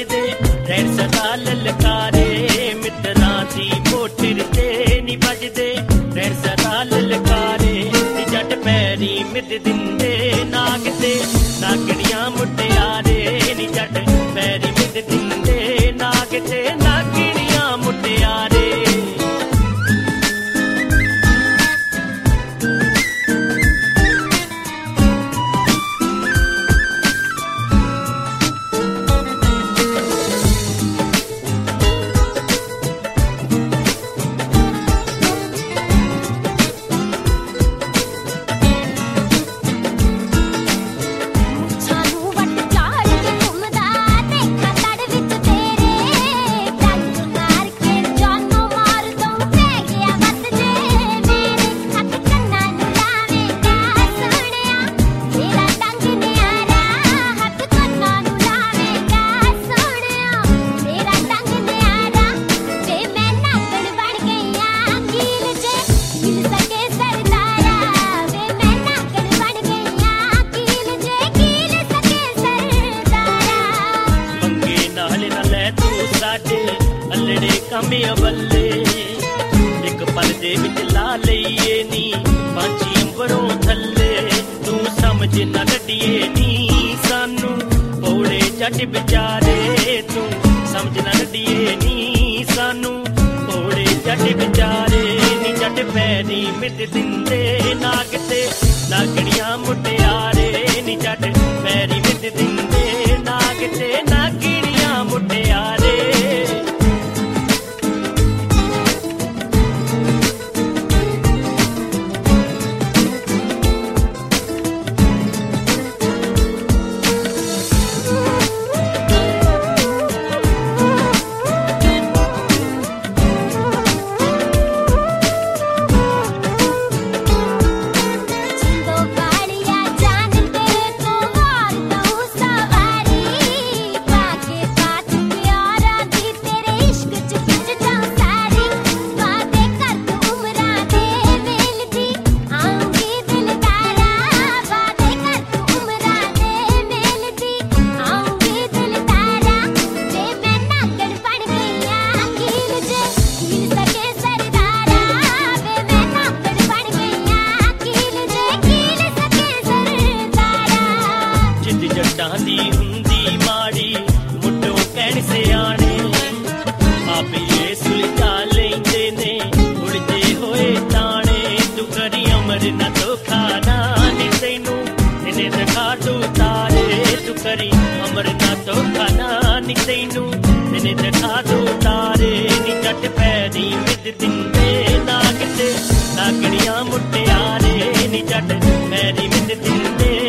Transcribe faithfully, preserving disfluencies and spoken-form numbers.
बजदे रैन सदा ललकारे मित्तरां दी मोठर ते नी बजदे रैन सदा ललकारे नी जट पैरी मिट दिंदे नाग ते नागणियां मुटियारे नी जट पैरी मिट दिंदे नाग ते नागणियां मुटियारे बल्ले एक पल दे विच ला लईए नी पांची अंबरों थल्ले तू समझ न लड्डिए नी सानू भोले जट बेचारे तू समझ न लड्डिए नी सानू भोले जट बेचारे नी जट पैरी मिट दिंदे नाग ते नागणियां मुटियारे नी जट पैरी मिट दिंदे नाग ते नागणियां मुटियारे नागणियां मुटियारे नी जट पैरी मिट दिंदे